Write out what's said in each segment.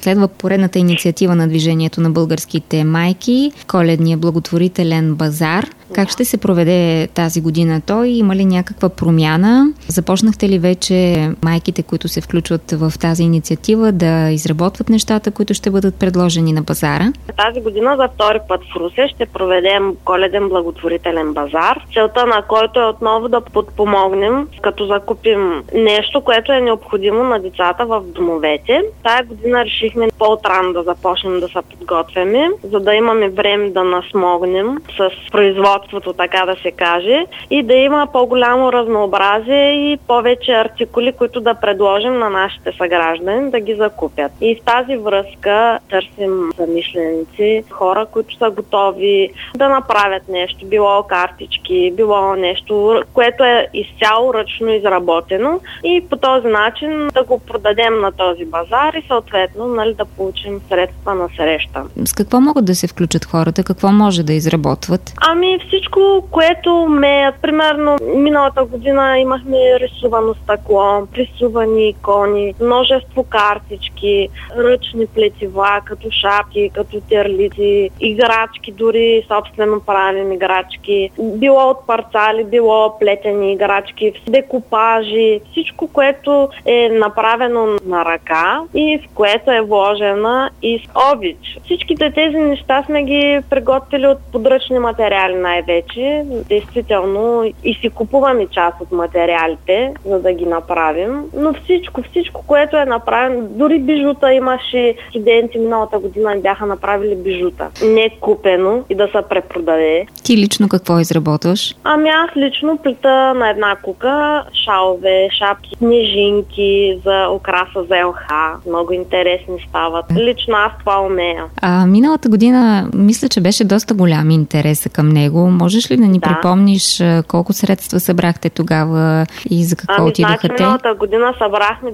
Следва поредната инициатива на Движението на българските майки, коледния благотворителен базар. Как ще се проведе тази година той? Има ли някаква промяна? Започнахте ли вече майките, които се включват в тази инициатива, да изработват нещата, които ще бъдат предложени на базара? Тази година за втори път в Русе ще проведем коледен благотворителен базар, целта на който е отново да подпомогнем, като закупим нещо, което е необходимо на децата в домовете. Тая година решихме по-отрано да започнем да се подготвяме, за да имаме време да насмогнем с производството, така да се каже, и да има по-голямо разнообразие и повече артикули, които да предложим на нашите съграждани да ги закупят. И в тази връзка търсим замишленици, хора, които са готови да направят нещо, било картички, било нещо, което е изцяло ръчно изработено, и по този начин да го продадем на този базар и съответно да получим средства на среща. С какво могат да се включат хората? Какво може да изработват? Всичко, което умеят. Примерно, миналата година имахме рисувано стъкло, рисувани икони, множество картички, ръчни плетива, като шапки, като терлици, играчки, дори собствено правим играчки. Било от парцали, било плетени играчки, декупажи, всичко, което е направено на ръка и в което е вложена и с обич. Всичките тези неща сме ги приготвили от подръчни материали най-вече. Действително и си купуваме част от материалите, за да ги направим. Но всичко, което е направено, дори бижута, имаше студенти миналата година бяха направили бижута. Не купено и да се препродаде. Ти лично какво изработваш? Аз лично плета на една кука шалове, шапки, снежинки за украса за ЛХ. Много интересни стават. Лично аз това умея. Миналата година мисля, че беше доста голям интерес към него. Можеш ли да ни припомниш колко средства събрахте тогава и за какво отидоха те? Миналата година събрахме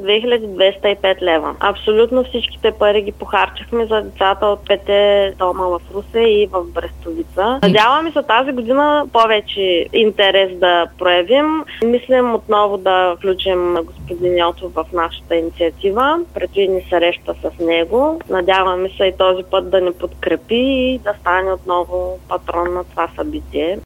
2205 лева. Абсолютно всичките пари ги похарчихме за децата от 5 дома в Русе и в Брестовица. Надяваме се тази година повече интерес да проявим. Мислим отново да включим господин Йотов в нашата инициатива. Предвид ни среща с него. Надяваме се и този път да ни подкрепи и да стане отново патрон на това събитие.